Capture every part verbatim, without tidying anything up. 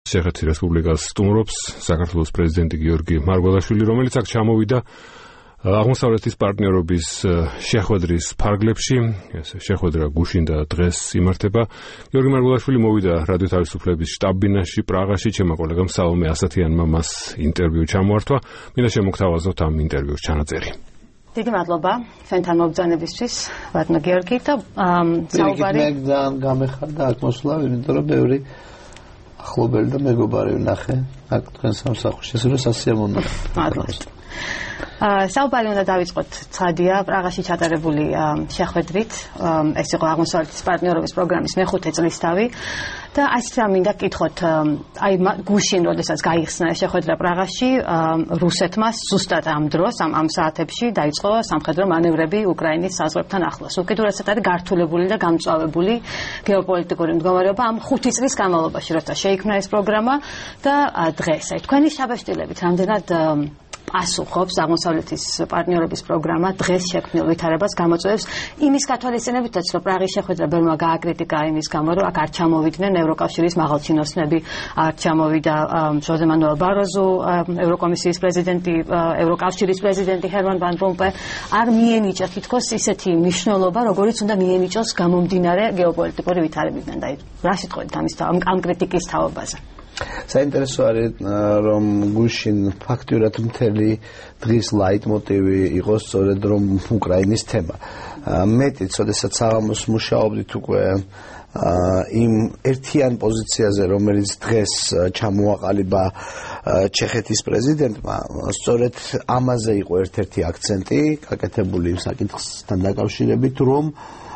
ჩეხეთის რესპუბლიკას სტუმრობს საქართველოს პრეზიდენტი გიორგი მარგველაშვილი, რომელიც აქ ჩამოვიდა აღმოსავლეთის პარტნიორობის შეხვედრის ფარგლებში. ეს შეხვედრა გუშინ და დღეს იმართება. გიორგი მარგველაშვილი მოვიდა რადიო თავისუფლების შტაბ-ბინაში პრაღაში, ჩემმა კოლეგამ სალომე ასათიანმა მას ინტერვიუ ჩამოართვა. მინდა შემოგთავაზოთ ამ ინტერვიუს ჩანაწერი. დიდი მადლობა ჩვენთან მობრძანებისთვის, ბატონო გიორგი და საუბარი. მე გამეხარდა აქ მოსვლა, იმიტომ რომ ბევრი ახლობელი და მეგობარი ვნახე აქ თქვენ სამსახურში, ეს რო სასიამოვნოა. მადლობა. საუბარი უნდა დავიწყოთ ცხადია პრაღაში ჩატარებული შეხვედრით. ეს იყო აღმოსავლეთის პარტნიორობის პროგრამის მეხუთე წლისთავი და ასე რა მინდა გკითხოთ, აი გუშინ როდესაც გაიხსნა შეხვედრა პრაღაში, რუსეთმა ზუსტად ამ დროს, ამ ამ საათებში დაიწყო სამხედრო მანევრები უკრაინის საზღვრებთან ახლოს. უკიდურესად არის გართულებული და გამწვავებული გეოპოლიტიკური მდგომარეობა ამ ხუთი წლის განმავლობაში, როცა შეიქმნა ეს პროგრამა და დღეს. აი თქვენი შთაბეჭდილებით რამდენად ასუხობს აღმოსავლეთის პარტნიორობის პროგრამა დღეს შექმნილ ვითარებას გამოწვევს იმის გათვალისწინებითაც, რომ პრაღის შეხვედრა ბევრმა გააკრიტიკა იმის გამო, რომ აქ არ ჩამოვიდნენ ევროკავშირის მაღალჩინოსნები, არ ჩამოვიდა ჟოზე მანუელ ბაროზო, ევროკომისიის პრეზიდენტი, ევროკავშირის პრეზიდენტი ჰერმან ვან რომპე, არ მიენიჭა თითქოს ისეთი მნიშვნელობა, როგორიც უნდა მიენიჭოს გამომდინარე გეოპოლიტიკური ვითარებიდან. და რა სიტყვით ამის ამ კრიტიკის თაობაზე? საინტერესო არის, რომ გუშინ ფაქტურად მთელი დღის ლაიტმოტივი იყო სწორედ რომ უკრაინის თემა. მეტიც, როდესაც საღამოს მუშაობდით უკვე იმ ერთიან პოზიციაზე, რომელიც დღეს ჩამოაყალიბა ჩეხეთის პრეზიდენტმა, სწორედ ამაზე იყო ერთ-ერთი აქცენტი გაკეთებული იმ საკითხთან დაკავშირებით, რომ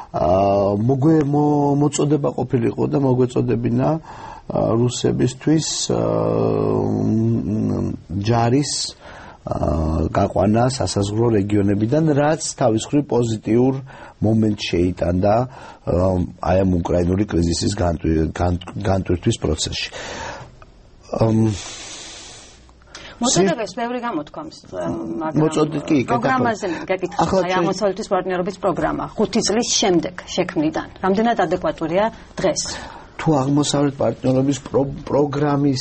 მოწოდება ყოფილიყო და მოგვეწოდებინა რუსებისთვის ჯარის გაყვანა სასაზღვრო რეგიონებიდან, რაც თავის მხრივ პოზიტიურ მომენტს შეიტანდა აი ამ უკრაინული კრიზისის განტვირთვის პროცესში. მოწოდებას ბევრი გამოთქვამს, მაგრამ პროგრამაზე გეკითხა, აი აღმოსავლეთის პარტნიორობის პროგრამა ხუთი წლის შემდეგ შექმნიდან რამდენად ადეკვატურია დღეს? თუ აღმოსავლეთ პარტნიორობის პროგრამის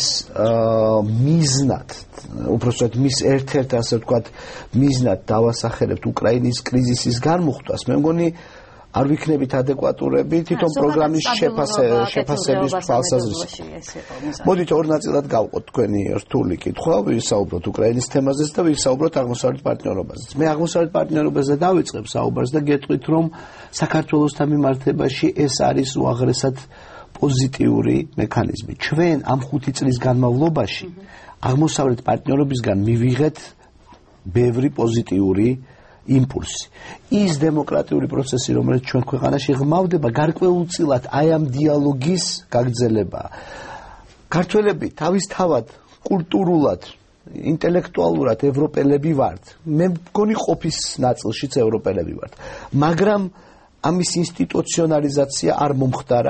მიზნად, უпроსტად მის ერთ-ერთ ასე ვთქვათ მიზნად დავასახელებთ უკრაინის კრიზისის განმუხტვას, მე მგონი არ ვიქნებით ადეკვატურები თვითონ პროგრამის შეფასების თვალსაზრისით. მოდით ორ ნაწილად გავყოთ თქვენი რთული კითხვა, ვისაუბროთ უკრაინის თემაზეც და ვისაუბროთ აღმოსავლეთ პარტნიორობაზეც. მე აღმოსავლეთ პარტნიორობაზე დავიწყებ საუბარს და გეტყვით, რომ საქართველოსთან მიმართებაში ეს არის უაღრესად პოზიტიური მექანიზმი. ჩვენ ამ ხუთი წლის განმავლობაში აღმოსავლეთ პარტნიორობისგან მივიღეთ ბევრი პოზიტიური იმპულსი. ის დემოკრატიული პროცესი, რომელიც ჩვენ ქვეყანაში ღმავდება, გარკვეულწილად აი ამ დიალოგის გაგრძელებაა. ქართველები თავისთავად კულტურულად, ინტელექტუალურად ევროპელები ვართ. მე მგონი ყოფის ნაწილშიც ევროპელები ვართ. მაგრამ ამის ინსტიტუციონალიზაცია არ მომხდარა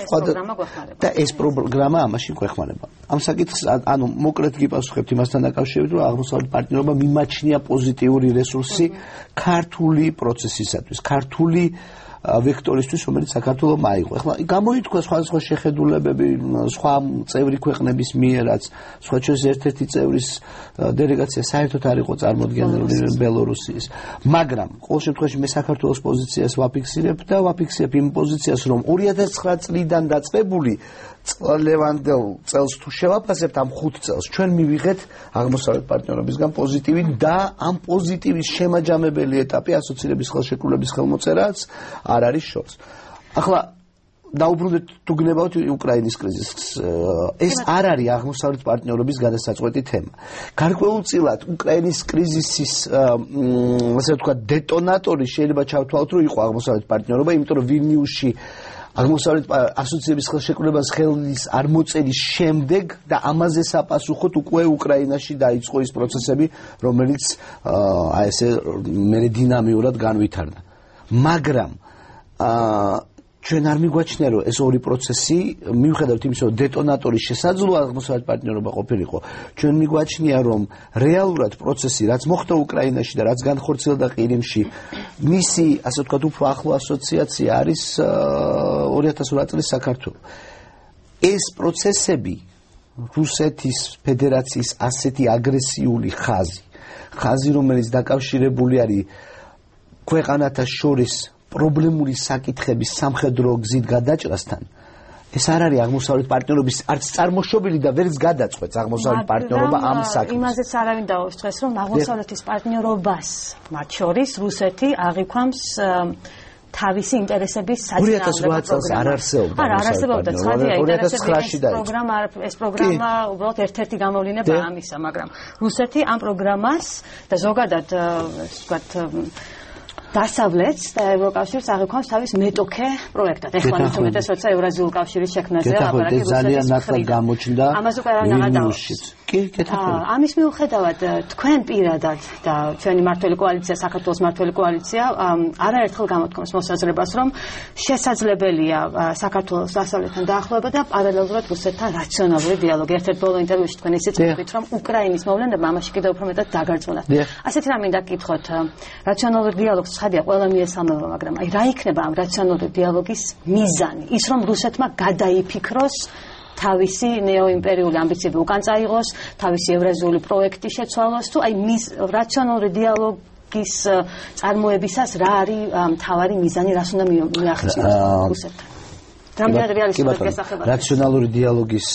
და ეს პროგრამა ამაში გვეხმარება. ამ საკითხს ანუ მოკლედ გიპასუხებთ იმასთან დაკავშირებით, რომ აღმოსავლეთ პარტნიორობა მიმაჩნია პოზიტიური რესურსი ქართული პროცესისათვის, ქართული ვექტორისთვის, რომელიც საქართველოს აიღო. ეხლა გამოითქვა სხვადასხვა შეხედულებები სხვა წევრი ქვეყნების მიერაც, სხვა ჩვენს ერთ-ერთი წევრის დელეგაცია საერთოდ არ იყო წარმოდგენილი ბელორუსიის. მაგრამ ყოველ შემთხვევაში მე საქართველოს პოზიციას ვაფიქსირებ და ვაფიქსირებ იმ პოზიციას, რომ ორი ათას ცხრა წლიდან დაწყებული ლევანდელ წელს თუ შევაფასებთ ამ ხუთ წელს, ჩვენ მივიღეთ აღმოსავლეთ პარტნიორობისგან პოზიტივი და ამ პოზიტივის შემაჯამებელი ეტაპი ასოცირების ხელშეკრულების ხელმოწერაც არ არის შორს. ახლა დაუბრუნდეთ თუ გნებავთ უკრაინის კრიზისს. ეს არ არის აღმოსავლეთ პარტნიორობის გადასაწყვეტი თემა. გარკვეულწილად უკრაინის კრიზისის ასე ვთქვათ დეტონატორი შეიძლება ჩავთვალოთ, რომ იყო აღმოსავლეთ პარტნიორობა, იმიტომ რომ ვილნიუსში აღმოსავლეთ ასოციების ხელშეკრულებას ხელის არ მოწერის შემდეგ და ამაზე საპასუხოდ უკვე უკრაინაში დაიწყო ის პროცესები, რომელიც აი ესე მე დინამიურად განვითარდა. მაგრამ ჩვენ არ მიგვაჩნია, რომ ეს ორი პროცესი მიუხედავად იმისა, რომ დეტონატორის შესაძლოა აღმოსავლეთ პარტნიორობა ყოფილიყო, ჩვენ მიგვაჩნია, რომ რეალურად პროცესი, რაც მოხდა უკრაინაში და რაც განხორციელდა ყირიმში, მისი, ასე ვთქვათ, უფრო ახლო ასოციაცია არის ორი ათას ორი წლის საქართველო. ეს პროცესები რუსეთის ფედერაციის ასეთი აგრესიული ხაზი, ხაზი რომელიც დაკავშირებული არის ქვეყანათა შორის პრობლემური საკითხების სამხედრო გზით გადაჭრასთან, ეს არ არის აღმოსავლეთ პარტნიორობის არც წარმოშობილი და ვერც გადაწყვეტს აღმოსავლეთ პარტნიორობა ამ საქმეს. იმაზეც არავინ დაუშვეს დღეს, რომ აღმოსავლეთის პარტნიორობას მათ შორის რუსეთი აღიქვამს თავისი ინტერესების საწინააღმდეგო წელს არ არსებობდა. არა, არ არსებობდა ცხადია ინტერესების პროგრამა, ეს პროგრამა უბრალოდ ერთ-ერთი გამოვლინება ამისა, მაგრამ რუსეთი ამ პროგრამას და ზოგადად ვთქვათ დასავლეთს და ევროკავშირს აღიქვამს თავის მეტოქე პროექტად. ეხლა უმეტეს როცა ევრაზიული კავშირის შექმნაზე აბარაკი ძალიან ნაკლად გამოჩნდა. ამას უკვე არ ნაღადავს. კი, კეთილია. ამის მიუხედავად თქვენ პირადად და ჩვენი მმართველი კოალიცია, საქართველოს მმართველი კოალიცია არაერთხელ გამოთქვამს მოსაზრებას, რომ შესაძლებელია საქართველოს დასავლეთთან დაახლოება და პარალელურად რუსეთთან რაციონალური დიალოგი. ერთ-ერთ ბოლო ინტერვიუში თქვენ ისიც ვთქვით, რომ უკრაინის მოვლენებმა ამაში კიდევ უფრო მეტად დაგარწმუნათ. ასეთი რამ მინდა გკითხოთ, რაციონალური დიალოგს ცხადია ყველა მიესალმება, მაგრამ აი რა იქნება ამ რაციონალური დიალოგის მიზანი? ის რომ რუსეთმა გადაიფიქროს თავისი ნეოიმპერიული ამბიციები უკან წაიღოს, თავისი ევრაზიული პროექტი შეცვალოს, თუ აი მის რაციონალური დიალოგის წარმოებისას რა არის მთავარი მიზანი, რას უნდა მიაღწიოს რუსეთთან? რამდენად რეალისტურად გესახება? რაციონალური დიალოგის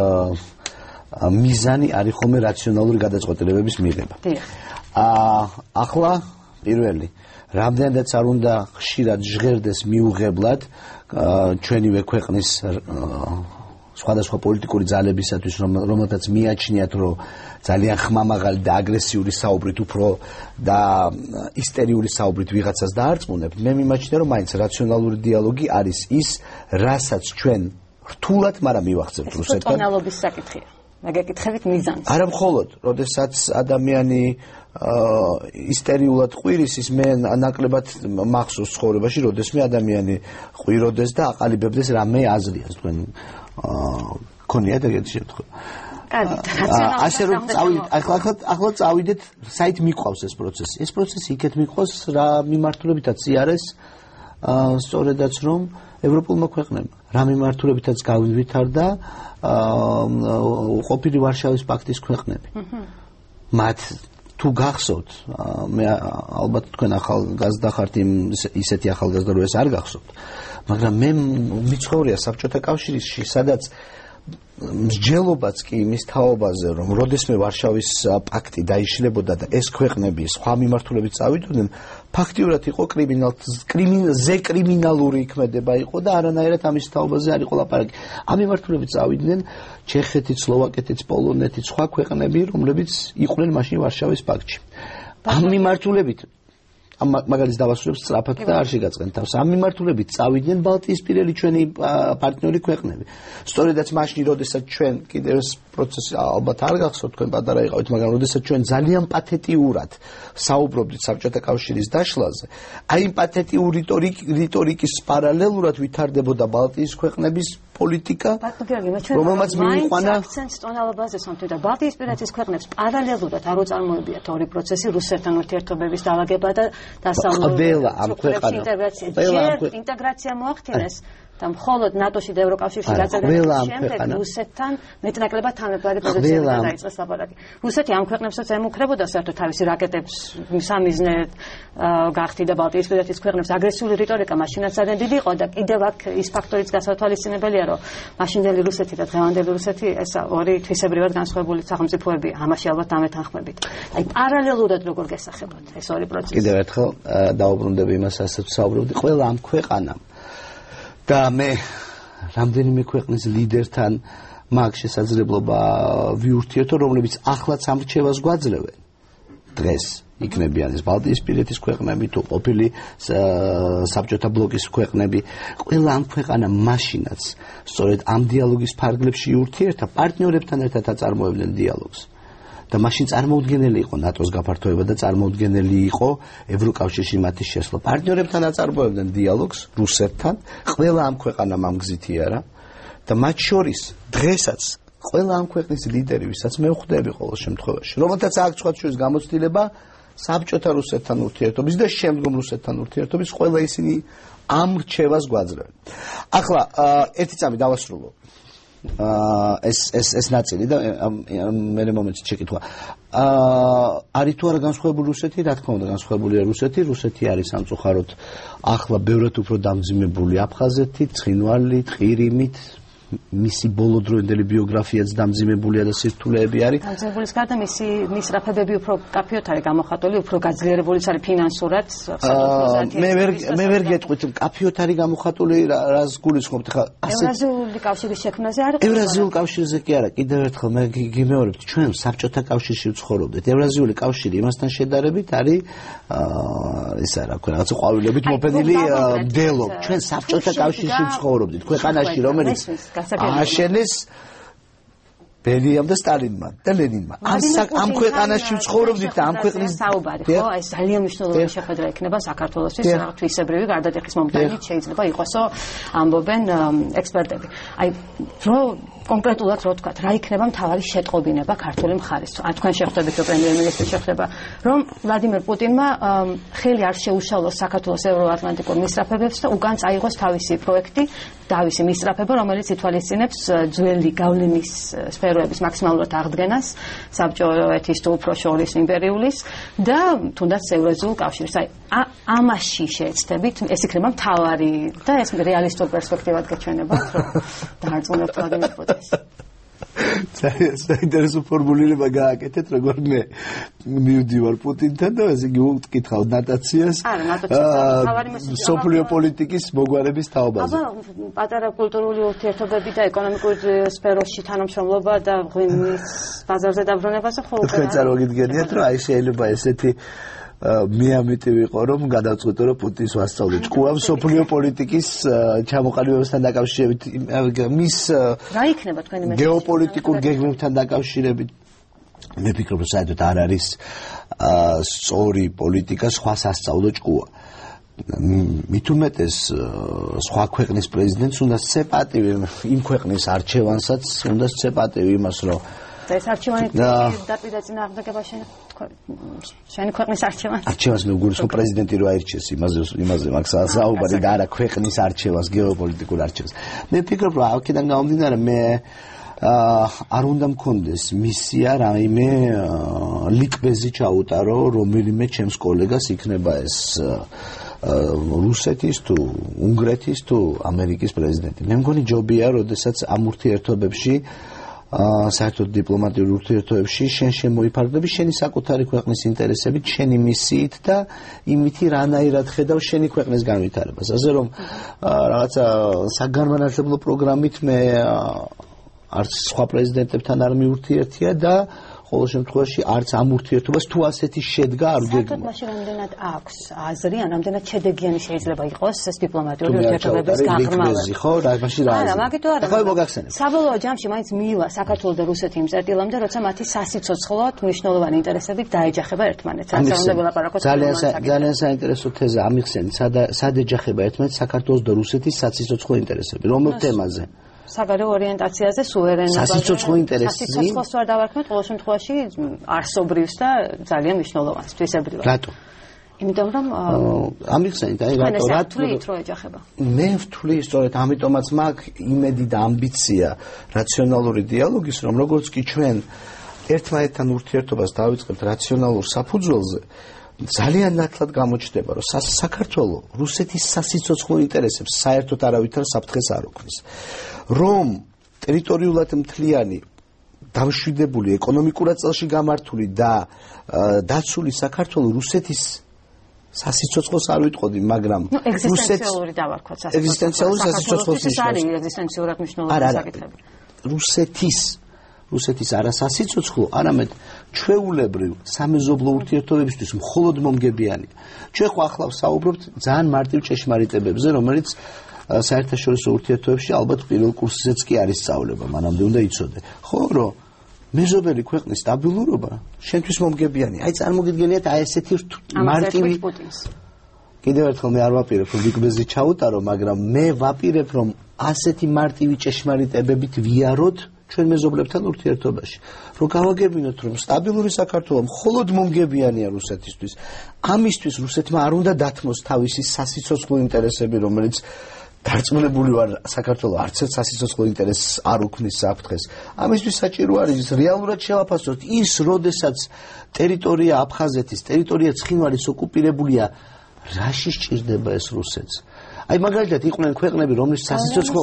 მიზანი არის ხოლმე რაციონალური გადაწყვეტილებების მიღება. აა ახლა პირველი რამდენადაც არ უნდა ხშირად ჟღერდეს მიუღებლად ჩვენივე ქვეყნის სხვადასხვა პოლიტიკური ძალებისათვის, რომელთაც მიაჩნიათ, რომ ძალიან ხმამაღალი და აგრესიული საუბრით უფრო და ისტერიული საუბრით ვიღაცას დაარწმუნებთ, მე მიმაჩნია, რომ მაინც რაციონალური დიალოგი არის ის, რასაც ჩვენ რთულად, მაგრამ მივახცევთ რუსეთთან. ეს ტონალობის საკითხია. მე გეკითხებით მიზანს. არა მხოლოდ, როდესაც ადამიანი ისტერიულად ყვირის, ის მე ნაკლებად მახსოვს ცხოვრებაში, როდესმე ადამიანი ყვიროდეს და აყალიბებდეს რამე აზრიას, თქვენ ქონიათ ეგეთი შემთხვევა. კარგი, ასე რომ წავიდეთ, ახლა ახლა წავიდეთ, საით მიყვავს ეს პროცესი. ეს პროცესი იქეთ მიყვავს რა მიმართულებითაც იარეს, სწორედაც რომ ევროპულმა ქვეყნებმა რა მიმართულებითაც გავივითარდა ყოფილი ვარშავის პაქტის ქვეყნები. მათ თუ გახსოვთ, მე ალბათ თქვენ ახალგაზრდა ხართ, ისეთი ახალგაზრდა რომ ეს არ გახსოვთ, მაგრამ მე მიცხოვრია საბჭოთა კავშირში, სადაც მსჯელობაც კი იმის თაობაზე, რომ როდესმე ვარშავის პაქტი დაიშლებოდა და ეს ქვეყნები სხვა მიმართულებით წავიდოდნენ, ფაქტიურად იყო კრიმინალზე კრიმინალური იქმედება იყო და არანაირად ამის თაობაზე არ იყო ლაპარაკი. ამ მიმართულებით წავიდნენ ჩეხეთიც, სლოვაკეთიც, პოლონეთიც, სხვა ქვეყნები, რომლებიც იყვნენ მაშინ ვარშავის პაქტში. ამ მიმართულებით ამ მაგალითს დავასრულებ სწრაფად და არ შეგაწყენ თავს. ამ მიმართულებით წავიდნენ ბალტიისპირელი ჩვენი პარტნიორი ქვეყნები. სწორედაც მაშინ, როდესაც ჩვენ კიდევ ეს პროცესი ალბათ არ გახსოვთ, თქვენ პატარა იყავით, მაგრამ როდესაც ჩვენ ძალიან პათეტიურად საუბრობდით საბჭოთა კავშირის დაშლაზე, აი იმ პათეტიური რიტორიკის პარალელურად ვითარდებოდა ბალტიის ქვეყნების პოლიტიკა, რომელმაც მიიყვანა აქცენტს ტონალობაზე სამთო და ბალტიისპირეთის ქვეყნებს პარალელურად არ უწარმოებიათ ორი პროცესი, რუსეთთან ურთიერთობების დაალაგება და დასავლურ ყველა ამ ქვეყანამ ყველა ინტეგრაცია მოახდინეს და მხოლოდ ნატოში და ევროკავშირში გაწევრების შემდეგ რუსეთთან მეტნაკლებად თანაბარი პოზიციებიდან დაიწყეს ლაპარაკი. რუსეთი ამ ქვეყნებსაც ემუქრებოდა საერთოდ თავისი რაკეტებს სამიზნედ გახდიდა ბალტიისპირეთის ქვეყნებს აგრესიული რიტორიკა მაშინაც ძალიან დიდი იყო და კიდევ აქ ის ფაქტორიც გასათვალისწინებელია, რომ მაშინდელი რუსეთი და დღევანდელი რუსეთი ეს ორი თვისებრივად განსხვავებული სახელმწიფოებია. ამაში ალბათ დამეთანხმებით. აი პარალელურად როგორ გესახებათ ეს ორი პროცესი? კიდევ ერთხელ დაუბრუნდები იმას, რასაც საუბრობდი, ყველა ამ ქვეყანამ და მე რამდენიმე ქვეყნის ლიდერთან მაგ შესაძლებლობა ვიურთიერთო, რომლებიც ახლაც ამ რჩევას გვაძლევენ. დღეს იქნებიან ეს ბალტიისპირეთის ქვეყნები თუ ყოფილი საბჭოთა ბლოკის ქვეყნები, ყველა ამ ქვეყანამ მაშინაც სწორედ ამ დიალოგის ფარგლებში იურთიერთა პარტნიორებთან ერთად აწარმოებდნენ დიალოგს. და მაშინ წარმოუდგენელი იყო ნატოს გაფართოება და წარმოუდგენელი იყო ევროკავშირში მათი შესვლა. პარტნიორებთან აწარმოებდნენ დიალოგს რუსეთთან, ყველა ამ ქვეყანამ ამ გზით იარა და მათ შორის დღესაც ყველა ამ ქვეყნის ლიდერი, ვისაც მე ვხვდები ყოველ შემთხვევაში, რომელთაც აქ სხვა შორის გამოცდილება საბჭოთა რუსეთთან ურთიერთობის და შემდგომ რუსეთთან ურთიერთობის, ყველა ისინი ამ რჩევას გვაძლევენ. ახლა ერთი წამი დავასრულო. ეს ეს ეს ნაწილი და მე მომენტში შეკითხვა. აა არის თუ არა განსხვავებული რუსეთი? რა თქმა უნდა, განსხვავებულია რუსეთი. რუსეთი არის სამწუხაროდ ახლა ბევრად უფრო დამძიმებული აფხაზეთით, ცხინვალით, ყირიმით. მისი ბოლოდროინდელი ბიოგრაფიაც დამძიმებულია და სირთულეები არის. დამძიმებულის გარდა მისი მისწრაფებები უფრო კაფეოთ არის გამოხატული, უფრო გაძლიერებულიც არის ფინანსურად. მე ვერ მე ვერ გეტყვით, კაფეოთ არის გამოხატული, რას გულისხმობთ ხა? ევრაზიული კავშირის შექმნაზე არის? ევრაზიულ კავშირზე კი არა, კიდევ ერთხელ მე გიმეორებთ, ჩვენ საბჭოთა კავშირში ვცხოვრობდით. ევრაზიული კავშირი იმასთან შედარებით არის ისა რა ქვია, რაღაც ყვავილებით მოფენილი მდელო. ჩვენ საბჭოთა კავშირში ვცხოვრობდით, ქვეყანაში რომელიც აშენეს ბერიამ და სტალინმა და ლენინმა. ამ ქვეყანაში ვცხოვრობდით და ამ ქვეყნის საუბარი, ხო? აი ძალიან მნიშვნელოვანი შეხვედრა იქნება საქართველოსთვის, თვისებრივი გარდატეხის მომდევნით შეიძლება იყოსო, ამბობენ ექსპერტები. აი რო კონკრეტულად რო თქვა, რა იქნება მთავარი შეტყობინება ქართული მხარის. ან თქვენ შეხვდებით პრემიერ-მინისტრის შეხვდება, რომ ვლადიმერ პუტინმა ხელი არ შეუშალოს საქართველოს ევროატლანტიკურ მისწრაფებებს და უკან წაიღოს თავისი პროექტი, თავისი მისწრაფება, რომელიც ითვალისწინებს ძველი გავლენის სფეროების მაქსიმალურად აღდგენას საბჭოეთის თუ უფრო შორის იმპერიულის და თუნდაც ევრაზიულ კავშირის. აი ამაში შეეცდებით, ეს იქნება მთავარი და ეს რეალისტურ პერსპექტივად გეჩვენებათ, რომ დაარწმუნებთ ვლადიმერ პუტინს. ძალიან საინტერესო ფორმულირება გააკეთეთ, როგორ მე მივდივარ პუტინთან და ესე იგი ვკითხავ ნატაციას. არა, ნატაციას სოფლიო პოლიტიკის მოგვარების თაობაზე. აბა, პატარა კულტურული ურთიერთობები და ეკონომიკური სფეროში თანამშრომლობა და ღვინის ბაზარზე დაბრუნებაზე ხო უკვე. თქვენ წარმოგიდგენიათ, რომ აი შეიძლება ესეთი მე ამიტი ვიყო, რომ გადავწყვიტო, რომ პუტინს ვასწავლე ჭკუამ სოფლიო პოლიტიკის ჩამოყალიბებასთან დაკავშირებით, მის რა იქნება თქვენი მესამე გეოპოლიტიკურ გეგმებთან დაკავშირებით. მე ვფიქრობ, რომ საერთოდ არ არის სწორი პოლიტიკა სხვას ასწავლო ჭკუა. მით უმეტეს სხვა ქვეყნის პრეზიდენტს უნდა სცეპატივი იმ ქვეყნის არჩევანსაც, უნდა სცეპატივი იმას, რომ ეს არჩევანი დაპირდა წინააღმდეგობა შენ შენი ქვეყნის არჩევანს. არჩევანს მე ვგულისხმობ პრეზიდენტი რო აირჩიეს, იმაზე იმაზე მაქვს საუბარი და არა ქვეყნის არჩევანს, გეოპოლიტიკურ არჩევანს. მე ვფიქრობ, რომ აქედან გამომდინარე მე არ უნდა მქონდეს მისია რაიმე ლიკბეზი ჩაუტარო რომელიმე ჩემს კოლეგას, იქნება ეს რუსეთის თუ უნგრეთის თუ ამერიკის პრეზიდენტი. მე მგონი ჯობია, როდესაც ამ ურთიერთობებში საერთოდ დიპლომატიურ ურთიერთობებში შენ შემოიფარგლები შენი საკუთარი ქვეყნის ინტერესებით, შენი მისიით და იმითი რანაირად ხედავ შენი ქვეყნის განვითარებას. ასე რომ რაღაცა საგანმანათლებლო პროგრამით მე არც სხვა პრეზიდენტებთან არ მიურთიერთია და ყოველ შემთხვევაში არც ამ ურთიერთობას თუ ასეთი შედგა არ გეგმო. საერთოდ მაშინ რამდენად აქვს აზრი, ან რამდენად შედეგიანი შეიძლება იყოს ეს დიპლომატიური ურთიერთობების გაღრმავა. ხო, რა მაშინ რა. არა, მაგითო არა. ხო, მოგახსენებ. საბოლოო ჯამში მაინც მიილა საქართველოს და რუსეთი იმ წერტილამდე, როცა მათი სასიცოცხლოდ მნიშვნელოვანი ინტერესებით დაეჯახება ერთმანეთს. ასე უნდა ვილაპარაკოთ. ძალიან ძალიან საინტერესო თეზა ამიხსენით, სად ეჯახება ერთმანეთს საქართველოს და რუსეთის სასიცოცხლო ინტერესები. რომელ თემაზე? საგარეო ორიენტაციაზე, სუვერენობაზე. სასიცოცხლო ინტერესზე. სასიცოცხლოს ვარ დავარქმევთ, ყოველ შემთხვევაში არსობრივს და ძალიან მნიშვნელოვანს, თვისებრივად. რატო? იმიტომ რომ ამიხსენით, აი რატო რატო რო ეჯახება. მე ვთვლი სწორედ ამიტომაც მაქვს იმედი და ამბიცია რაციონალური დიალოგის, რომ როგორც კი ჩვენ ერთმანეთთან ურთიერთობას დავიწყებთ რაციონალურ საფუძველზე, ძალიან ნათლად გამოჩნდება, რომ საქართველოს რუსეთის სასიცოცხლო ინტერესებს საერთოდ არავითარ საფრთხეს არ უქმნის. რომ ტერიტორიულად მთლიანი დამშვიდებული ეკონომიკურად წელში გამართული და დაცული საქართველოს რუსეთის სასიცოცხლოს არ ვიტყოდი, მაგრამ ეგზისტენციალური დავარქვათ სასიცოცხლოს. ეგზისტენციალური სასიცოცხლოს არის ეგზისტენციურად მნიშვნელოვანი საკითხები. რუსეთის რუსეთის არა სასიცოცხლო, არამედ ჩვეულებრივ სამეზობლო ურთიერთობებისთვის მხოლოდ მომგებიანია. ჩვენ ხო ახლა ვსაუბრობთ ძალიან მარტივ ჭეშმარიტებებზე, რომელიც საერთაშორისო ურთიერთობებში ალბათ პირველ კურსზეც კი არის სწავლება, მანამდე უნდა იცოდე. ხო, რომ მეზობელი ქვეყნის სტაბილურობა შენთვის მომგებიანია. აი წარმოგიდგენიათ აი ესეთი მარტივი კიდევ ერთხელ მე არ ვაპირებ რომ ლიკბეზი ჩაუტარო, მაგრამ მე ვაპირებ რომ ასეთი მარტივი ჭეშმარიტებებით ვიაროთ ჩვენ მეზობლებთან ურთიერთობაში. რომ გავაგებინოთ რომ სტაბილური საქართველო მხოლოდ მომგებიანია რუსეთისთვის. ამისთვის რუსეთმა არ უნდა დათმოს თავისი სასიცოცხლო ინტერესები, რომელიც დარწმუნებული ვარ საქართველოს არც ერთ სასიცოცხლო ინტერესს არ უქმნის საფრთხეს. ამისთვის საჭირო არის რეალურად შევაფასოთ ის, როდესაც ტერიტორია აფხაზეთის, ტერიტორია ცხინვალის ოკუპირებულია, რაში სჭირდება ეს რუსეთს? აი მაგალითად იყვნენ ქვეყნები, რომლის სასიცოცხლო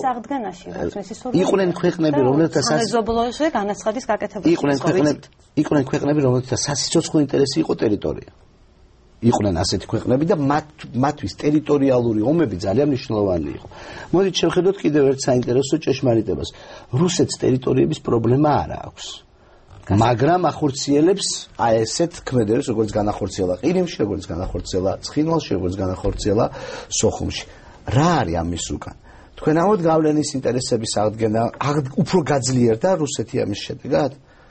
იყვნენ ქვეყნები, რომლებთან საზოგადოებრივ განაცხადის გაკეთებული იყვნენ ქვეყნები, იყვნენ ქვეყნები, რომლებთან სასიცოცხლო ინტერესი იყო ტერიტორია. იყვნენ ასეთი ქვეყნები და მათ მათთვის ტერიტორიალური ომები ძალიან მნიშვნელოვანი იყო. მოდით შევხედოთ კიდევ ერთ საინტერესო ჭეშმარიტებას. რუსეთს ტერიტორიების პრობლემა არ აქვს. მაგრამ ახორციელებს აი ესეთ ქმედებს, როგორც განახორციელა ყირიმში, როგორც განახორციელა ცხინვალში, როგორც განახორციელა სოხუმში. რა არის ამის უკან? თქვენ ამოდ გავლენის ინტერესების აღდგენა უფრო გაძლიერდა რუსეთი ამის შედეგად?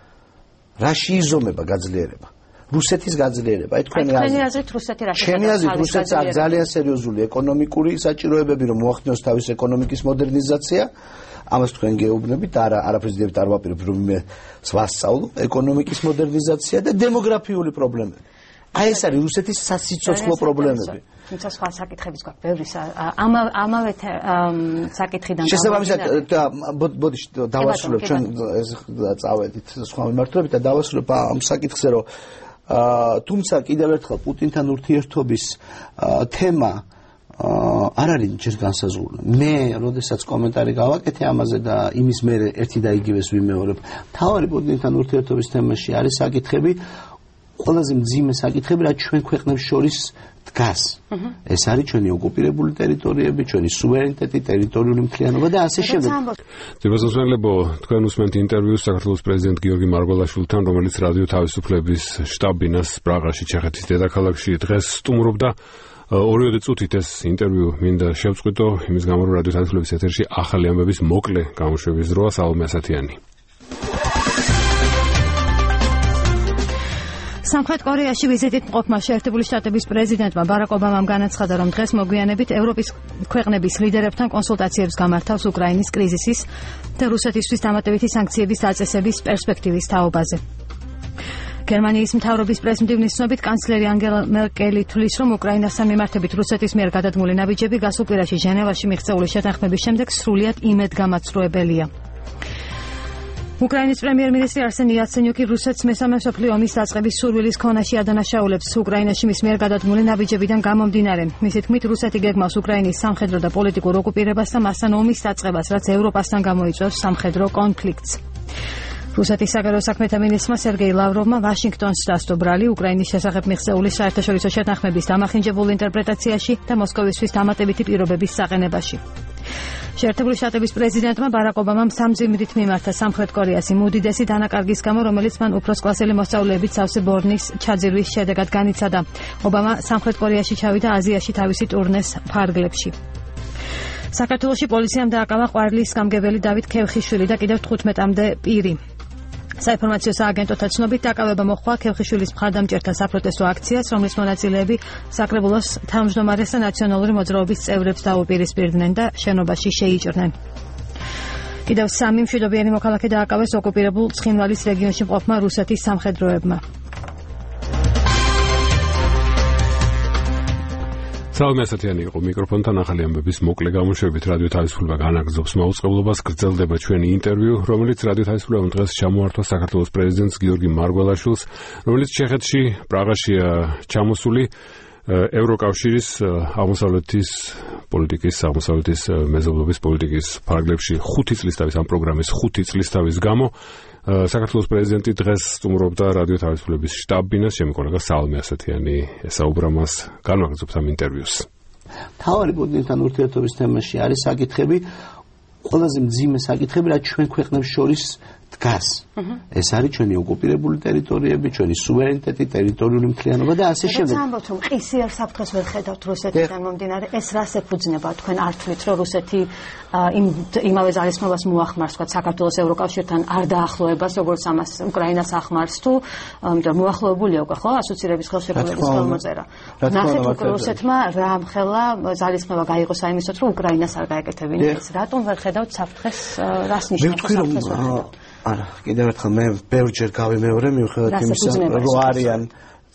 რა შეიზომება გაძლიერება? რუსეთის გაძლიერება. აი თქვენი აზრით რუსეთი რა შეხედავს? ჩემი აზრით რუსეთს აქვს ძალიან სერიოზული ეკონომიკური საჭიროებები, რომ მოახდინოს თავის ეკონომიკის მოდერნიზაცია. ამას თქვენ გეუბნებით, არა არაფერს არ ვაპირებ, რომ მე ვასწავლო ეკონომიკის მოდერნიზაცია და დემოგრაფიული პრობლემები. აი ეს არის რუსეთის სასიცოცხლო პრობლემები. თუმცა სხვა საკითხებიც გვაქვს, ბევრი ამავე საკითხიდან შესაბამისად ბოდიშ დავასრულებ ჩვენ წავედით სხვა მიმართულებით და დავასრულებ ამ საკითხზე, რომ თუმცა კიდევ ერთხელ პუტინთან ურთიერთობის თემა არ არის ჯერ განსაზღვრული. მე, როდესაც კომენტარი გავაკეთე ამაზე და იმის მერე ერთი და იგივეს ვიმეორებ, მთავარი პუტინთან ურთიერთობის თემაში არის საკითხები, ყველაზე მძიმე საკითხები, რაც ჩვენ ქვეყნებს შორის დგას. ეს არის ჩვენი ოკუპირებული ტერიტორიები, ჩვენი სუვერენიტეტი, ტერიტორიული მთლიანობა და ასე შემდეგ. ძებასმსმენელებო, თქვენ უსმენთ ინტერვიუს საქართველოს პრეზიდენტ გიორგი მარგველაშვილთან, რომელიც რადიო თავისუფლების შტაბ-ბინას პრაღაში, ჩეხეთის დედაქალაქში დღეს სტუმრობდა. ორივე წუთით ეს ინტერვიუ მინდა შევწყვიტო, იმის გამო რომ რადიო თავისუფლების ეთერში ახალი ამბების მოკლე გამოშვების დროა. სალომე ასათიანი. სამხრეთ კორეაში ვიზიტით მყოფმა შეერთებული შტატების პრეზიდენტმა ბარაკ ობამამ განაცხადა, რომ დღეს მოგვიანებით ევროპის ქვეყნების ლიდერებთან კონსულტაციებს გამართავს უკრაინის კრიზისის და რუსეთისთვის დამატებითი სანქციების დაწესების პერსპექტივის თაობაზე. გერმანიის მთავრობის პრესმდივნის ცნობით კანცლერი ანგელა მერკელი თვლის, რომ უკრაინასთან მიმართებით რუსეთის მიერ გადადგმული ნაბიჯები გასულ კვირაში ჟენევაში მიღწეული შეთანხმების შემდეგ სრულიად იმედგამაცრუებელია. უკრაინის პრემიერ-მინისტრი არსენ იაცენიუკი რუსეთს მესამე მსოფლიო ომის დაწყების სურვილის ქონაში ადანაშაულებს უკრაინაში მის მიერ გადადგმული ნაბიჯებიდან გამომდინარე. მისი თქმით, რუსეთი გეგმავს უკრაინის სამხედრო და პოლიტიკურ ოკუპირებას და მასთან ომის დაწყებას, რაც ევროპასთან გამოიწვევს სამხედრო კონფლიქტს. რუსეთის საგარეო საქმეთა მინისტრმა სერგეი ლავროვმა ვაშინგტონს დასდო ბრალი უკრაინის შესახებ მიღწეული საერთაშორისო შეთანხმების დამახინჯებულ ინტერპრეტაციაში და მოსკოვისთვის დამატებითი პირობების საყენებაში. შეერთებული შტატების პრეზიდენტმა ბარაკ ობამამ სამძიმრით მიმართა სამხრეთ კორეას იმ უდიდესი დანაკარგის გამო, რომელიც მან უფროსკლასელი მოსწავლეებით სავსე ბორნის ჩაძირვის შედეგად განიცადა. ობამა სამხრეთ კორეაში ჩავიდა აზიაში თავისი ტურნეს ფარგლებში. საქართველოში პოლიციამ დააკავა ყვარლის გამგებელი დავით ქევხიშვილი და კიდევ თხუთმეტამდე პირი. საინფორმაციო სააგენტოთა ცნობით დაკავება მოჰყვა ქევხიშვილის მხარდამჭერთა საპროტესტო აქციას, რომლის მონაწილეები საკრებულოს თავმჯდომარეს და ნაციონალური მოძრაობის წევრებს დაუპირისპირდნენ და შენობაში შეიჭრნენ. კიდევ სამი მშვიდობიანი მოქალაქე დააკავეს ოკუპირებულ ცხინვალის რეგიონში მყოფმა რუსეთის სამხედროებმა. სალომე ასათიანი იყო მიკროფონთან. ახალი ამბების მოკლე გამოშვებით რადიო თავისუფლება განაგრძობს მაუწყებლობას. გრძელდება ჩვენი ინტერვიუ, რომელიც რადიო თავისუფლებამ დღეს ჩამოართვა საქართველოს პრეზიდენტს გიორგი მარგველაშვილს, რომელიც ჩეხეთში პრაღაშია ჩამოსული ევროკავშირის აღმოსავლეთის პოლიტიკის, აღმოსავლეთის მეზობლობის პოლიტიკის ფარგლებში ხუთი წლის თავის ამ პროგრამის ხუთი წლის თავის გამო საქართველოს პრეზიდენტი დღეს სტუმრობდა რადიო თავისუფლების შტაბ-ბინას. ჩემი კოლეგა სალომე ასათიანი ესაუბრა მას. განვაგრძობთ ამ ინტერვიუს. მთავარი პუტინთან ურთიერთობის თემაში არის საკითხები, ყველაზე მძიმე საკითხები, რაც ჩვენ ქვეყნებს შორის დგას. ეს არის ჩვენი ოკუპირებული ტერიტორიები, ჩვენი სუვერენიტეტი, ტერიტორიული მთლიანობა და ასე შემდეგ. როცა ამბობთ, რომ ყისიერ საფრთხეს ვერ ხედავთ რუსეთიდან მომდინარე, ეს რას ეფუძნება? თქვენ არ თვლით, რომ რუსეთი იმ იმავე ძალისხმევას მოახმარს, თქვა საქართველოს ევროკავშირთან არ დაახლოებას, როგორც ამას უკრაინას ახმარს თუ, იმიტომ რომ მოახლოებულია უკვე, ხო, ასოცირების ხელშეკრულების ხელმოწერა. ნახეთ, რუსეთმა რა ამხელა ძალისხმევა გაიღო საიმისოდ, რომ უკრაინას არ გაეკეთებინათ. რატომ ვერ ხედავთ საფრთხეს, რას ნიშნავს საფრთხეს ვერ ხედავთ? არა, კიდევ ერთხელ მე ბევრჯერ გავიმეორე, მიუხედავად იმისა, რომ არიან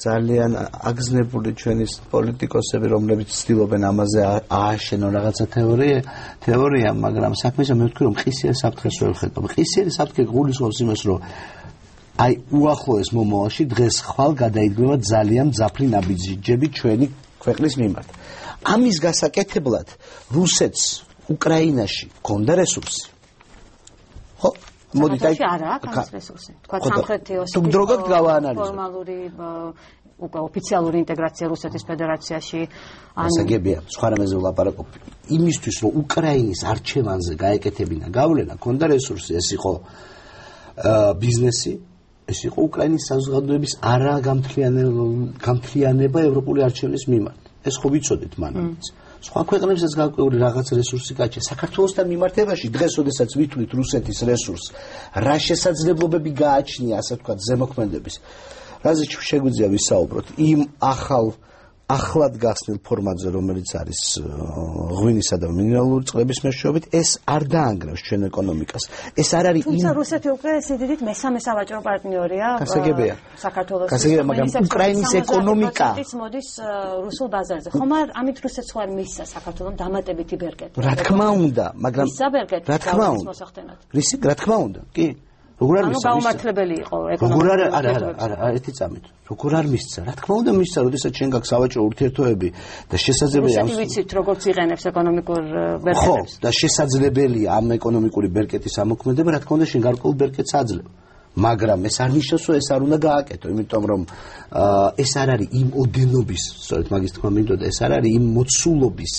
ძალიან აგზნებული ჩვენი პოლიტიკოსები, რომლებიც ცდილობენ ამაზე ააშენონ რაღაცა თეორია, თეორია, მაგრამ საქმეზე მე ვთქვი, რომ ყისიერ საფრთხეს ვერ ვხედავ. ყისიერი საფრთხე გულისხმობს იმას, რომ აი უახლოეს მომავალში დღეს ხვალ გადაიდგება ძალიან მძაფრი ნაბიჯები ჩვენი ქვეყნის მიმართ. ამის გასაკეთებლად რუსეთს უკრაინაში გონდა რესურსი. ხო? მოდით აი არა აქვს რესურსი. თქვა სამხრეთი ოსეთის ფორმალური უკვე ოფიციალური ინტეგრაცია რუსეთის ფედერაციაში ან ასაგებია სხვა რამეზე ვლაპარაკობ. იმისთვის რომ უკრაინის არჩევანზე გაეკეთებინა გავლენა, გონდა რესურსი, ეს იყო ბიზნესი, ეს იყო უკრაინის საზოგადოების არა გამთლიანება ევროპული არჩევნის მიმართ. ეს ხო ვიცოდით მანამდეც. სხვა ქვეყნებსაც გარკვეული რაღაც რესურსი გაჩნდა. საქართველოსთან მიმართებაში დღეს, როდესაც ვითვლით რუსეთის რესურსს, რა შესაძლებლობები გააჩნია, ასე ვთქვათ, ზემოქმედების, რაზე შეგვიძლია ვისაუბროთ, იმ ახალ ახლად გახსნილ ფორმატზე, რომელიც არის ღვინისა და მინერალური წყლების მეშვეობით, ეს არ დაანგრევს ჩვენ ეკონომიკას. ეს არ არის იმ თუმცა რუსეთი უკვე სიდიდით მესამე სავაჭრო პარტნიორია საქართველოს. გასაგებია, მაგრამ უკრაინის ეკონომიკა მოდის რუსულ ბაზარზე. ხომ არ ამით რუსეთს ხო არ მისცა საქართველოს დამატებითი ბერკეტი. რა თქმა უნდა, მაგრამ რა თქმა უნდა. რისი, რა თქმა უნდა, კი. როგორ არ მისცა? ანუ გაუმართლებელი იყო ეკონომიკა. როგორ არ არა, არა, არა, ერთი წამით. როგორ არ მისცა? რა თქმა უნდა მისცა, როდესაც შენ გაქვს სავაჭრო ურთიერთობები და შესაძლებელია ამ ვიცით როგორც იყენებს ეკონომიკურ ბერკეტებს. ხო, და შესაძლებელია ამ ეკონომიკური ბერკეტის ამოქმედება, რა თქმა უნდა შენ გარკვეულ ბერკეტს აძლევ. მაგრამ ეს არ ნიშნავს, რომ ეს არ უნდა გააკეთო, იმიტომ რომ ეს არ არის იმ ოდენობის, სწორედ მაგის თქმა მინდოდა, ეს არ არის იმ მოცულობის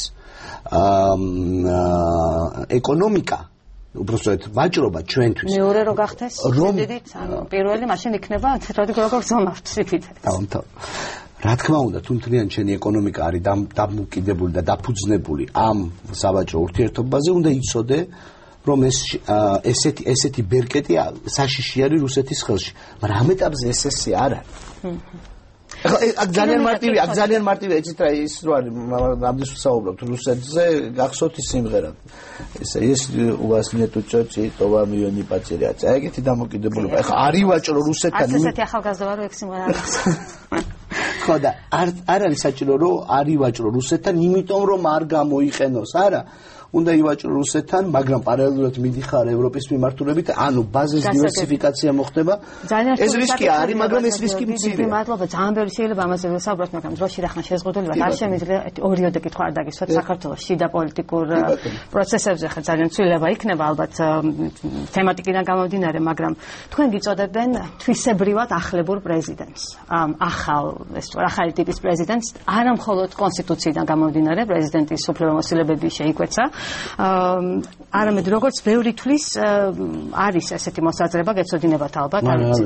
ეკონომიკა უბრალოდ ვაჭრობა ჩვენთვის. მეორე რო გახდეს, შედიდით, ანუ პირველი მაშინ იქნება როგორც ზომავთ სიფით. დავამთავრე. რა თქმა უნდა, თუ მთლიან ჩვენი ეკონომიკა არის დამოკიდებული და დაფუძნებული ამ სავაჭრო ურთიერთობაზე, უნდა იცოდე, რომ ეს ესეთი ესეთი ბერკეტი საშიში არის რუსეთის ხელში. მაგრამ ამ ეტაპზე ეს ესე არ არის. ახლა აქ ძალიან მარტივი, აქ ძალიან მარტივი, ეცით რა ის რო არის, ამდენს ვსაუბრობთ რუსეთზე, გახსოვთ ის სიმღერა. ესე ეს у вас нету чёчи, то вам её не потерять. აი ეგეთი დამოკიდებულება. ახლა არის ვაჭრო რუსეთთან. ასე ესეთი ახალგაზრდა რო ეგ სიმღერა არის. ხო და არ არ არის საჭირო რომ არის ვაჭრო რუსეთთან, იმიტომ რომ არ გამოიყენოს, არა. უნდა ივაჭრო რუსეთთან, მაგრამ პარალელურად მიდიხარ ევროპის მიმართულებით, ანუ ბაზის დივერსიფიკაცია მოხდება. ეს რისკი არის, მაგრამ ეს რისკი მცირეა. მადლობა, ძალიან ბევრი შეიძლება ამაზე ვსაუბროთ, მაგრამ დროში რახან შეზღუდულება არ შემიძლია ორიოდე კითხვა არ დაგისვათ საქართველოს შიდა პოლიტიკურ პროცესებზე, ხა ძალიან ცვლილება იქნება ალბათ თემატიკიდან გამომდინარე, მაგრამ თქვენ გიწოდებენ თვისებრივად ახლებურ პრეზიდენტს. ახალ, ეს ახალი ტიპის პრეზიდენტს, არა მხოლოდ კონსტიტუციიდან გამომდინარე, პრეზიდენტის უფლებამოსილებები შეიკვეცა. არამედ როგორც ბევრი თვლის არის ესეთი მოსაზრება, გეცოდინებათ ალბათ,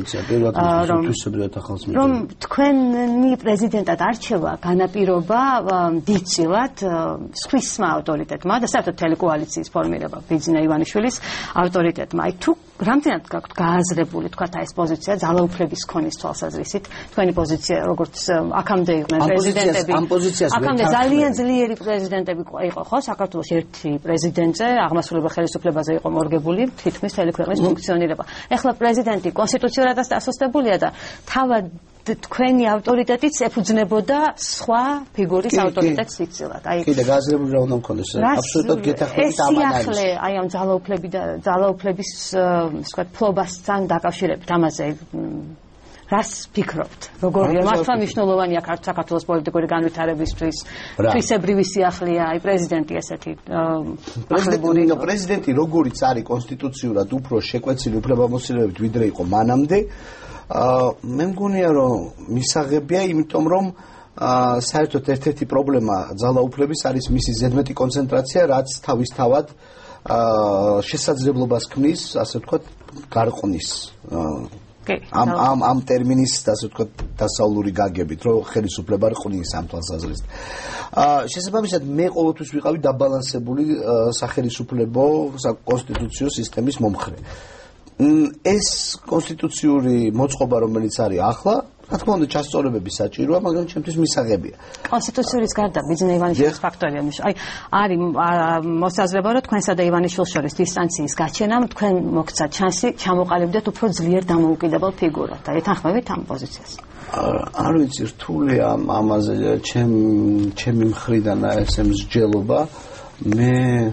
რომ თქვენი პრეზიდენტად არჩევა განაპირობა დიდწილად სხვისმა ავტორიტეტმა და საერთოდ მთელი კოალიციის ფორმირება ბიძინა ივანიშვილის ავტორიტეტმა. აი თუ რამდენად გაქვთ გააზრებული თქვა ეს პოზიცია ძალაუფლების ქონის თვალსაზრისით, თქვენი პოზიცია როგორც აქამდე იყვნენ პრეზიდენტები, აქამდე ძალიან ძლიერი პრეზიდენტები იყო ხო საქართველოს ერთი პრეზიდენტზე, აღმასრულებელ ხელისუფლებაზე იყო მორგებული თითქმის მთელი ქვეყნის ფუნქციონირება. ეხლა პრეზიდენტი კონსტიტუციურადაც დასუსტებულია და თავად თქვენი ავტორიტეტიც ეფუძნებოდა სხვა ფიგურის ავტორიტეტს დიდწილად. აი კიდე გააზრებული რა უნდა მქონდეს, აბსოლუტურად გეთანხმებით ამან არის. ეს სიახლე აი ამ ძალაუფლები და ძალაუფლების სხვა ფლობასთან დაკავშირებით ამაზე რას ფიქრობთ? როგორია მართლა მნიშვნელოვანია საქართველოს პოლიტიკური განვითარებისთვის, თვისებრივი სიახლეა აი პრეზიდენტი ესეთი ახლებური პრეზიდენტი როგორიც არის კონსტიტუციურად უფრო შეკვეცილი უფლებამოსილებებით ვიდრე იყო მანამდე, მე მგონია რომ მისაღებია, იმიტომ რომ საერთოდ ერთ-ერთი პრობლემა ძალაუფლების არის მისი ზედმეტი კონცენტრაცია, რაც თავისთავად შესაძლებლობას ქმნის, ასე ვთქვათ, გარყვნის ამ ამ ამ ტერმინის, ასე ვთქვათ, დასავლური გაგებით, რომ ხელისუფლება რყნის ამ თვალსაზრისით. აა შესაბამისად მე ყოველთვის ვიყავი დაბალანსებული სახელისუფლებო საკონსტიტუციო სისტემის მომხრე. ეს კონსტიტუციური მოწყობა, რომელიც არის ახლა, რა თქმა უნდა ჩასწორებები საჭიროა, მაგრამ ჩემთვის მისაღებია. კონსტიტუციის გარდა ბიძინა ივანიშვილის ფაქტორია. აი არის მოსაზრება, რომ თქვენსა და ივანიშვილის შორის დისტანციის გაჩენამ თქვენ მოგცათ ჩანსი ჩამოყალიბდეთ უფრო ძლიერ დამოუკიდებელ ფიგურად და ეთანხმებით ამ პოზიციას. არ ვიცი რთული ამ ამაზე ჩემ ჩემი მხრიდან ეს მსჯელობა მე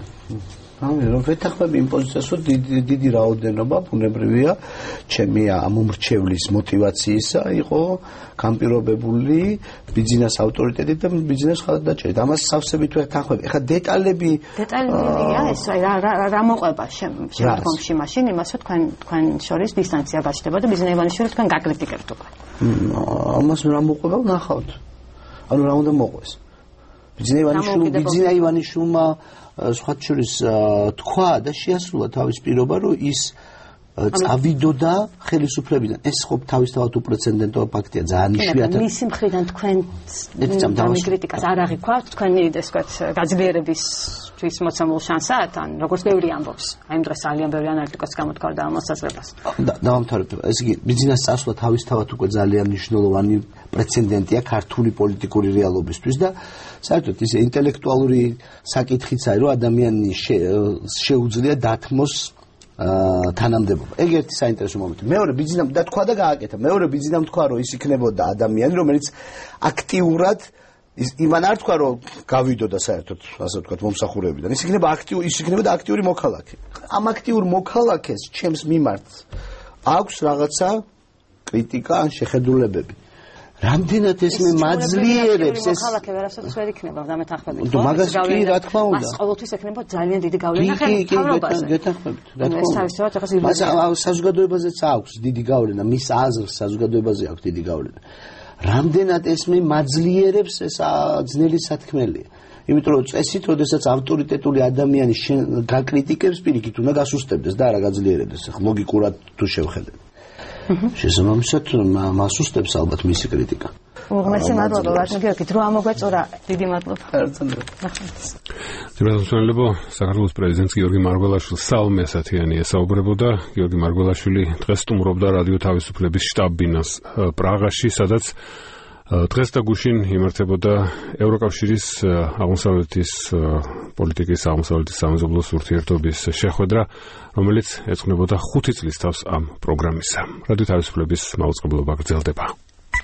ამი რომ ვეთანხმები იმ პოზიციას რომ დიდი დიდი რაოდენობა ბუნებრივია ჩემი ამომრჩევლის мотиваციისა იყო განპირობებული ბიზნეს ავტორიტეტით და ბიზნეს ხალხდაჭერით. ამას სავსებით ვეთანხმები. ეხლა დეტალები დეტალია ეს რა რა მოყვება შემდგომში მაშინ იმას რომ თქვენ თქვენ შორის დისტანცია გაჩნდება და ბიზნეს ივანიშვილი თქვენ გაკრიტიკებთ უკვე. ამას რა მოყვება ნახავთ. ანუ რა უნდა მოყვეს. ბიზნეს ივანიშვილი ბიზნეს ივანიშვილმა სხვათა შორის თქვა და შეასრულა თავის პირობა რომ ის წავიდოდა ხელისუფლებიდან. ეს ხო თავისთავად უპრეცედენტო ფაქტია, ძალიან იშვიათად. მისი მხრიდან თქვენ ამ კრიტიკას არ აღიქვათ, თქვენი ეს ვთქვათ გაძლიერებისთვის მოცემულ შანსად, ან როგორც ბევრი ამბობს. აი იმ დროს ძალიან ბევრი ანალიტიკოსი გამოთქვამდა ამ მოსაზრებას. დავამთავრებ. ეს იგი ბიზნეს წასვლა თავისთავად უკვე ძალიან მნიშვნელოვანი პრეცედენტია ქართული პოლიტიკური რეალობისთვის და საერთოდ ის ინტელექტუალური საკითხიც არის, რომ ადამიანის შეუძლია დათმოს თანამდებობა. ეგ ერთი საინტერესო მომენტია. მეორე ბიზნესამ და თქვა და გააკეთა. მეორე ბიზნესამ თქვა რომ ის იქნებოდა ადამიანი, რომელიც აქტიურად ის იმან არ თქვა რომ გავიდოდა საერთოდ, ასე ვთქვათ, მომსახურებიდან. ის იქნება აქტიური, ის იქნებოდა აქტიური მოქალაქე. ამ აქტიურ მოქალაქეს ჩემს მიმართ აქვს რაღაცა კრიტიკა ან შეხედულებები. რამდენად ეს მე მაძლიერებს ეს მოქალაქე ვერასოდეს ვერ იქნება და მეთანხმებით. მაგას კი რა თქმა უნდა. მას ყოველთვის ექნება ძალიან დიდი გავლენა ხელმძღვანელობაზე. გეთანხმებით. რა თქმა უნდა. მას საზოგადოებაზეც აქვს დიდი გავლენა, მის აზრს საზოგადოებაზე აქვს დიდი გავლენა. რამდენად ეს მე მაძლიერებს ეს ძნელი სათქმელია. იმიტომ რომ წესით, როდესაც ავტორიტეტული ადამიანი გაკრიტიკებს, პირიქით უნდა გასუსტებდეს და არა გაძლიერებდეს. ლოგიკურად თუ შევხედეთ. შესაბამისად მასუსტებს ალბათ მისი კრიტიკა. უღმესი მადლობა ვართ გიორგი, დრო ამოგვეწურა. დიდი მადლობა. ძირითადად საქართველოს პრეზიდენტ გიორგი მარგველაშვილი საალმე ასათიანი ესაუბრებოდა. გიორგი მარგველაშვილი დღეს სტუმრობდა რადიო თავისუფლების შტაბ-ბინას პრაღაში, სადაც დღეს და გუშინ იმართებოდა ევროკავშირის აღმოსავლეთის პოლიტიკის აღმოსავლეთის სამეზობლოს ურთიერთობის შეხვედრა, რომელიც ეძღვნებოდა ხუთი წლის თავს ამ პროგრამისა. რადიო თავისუფლების მაუწყებლობა გრძელდება.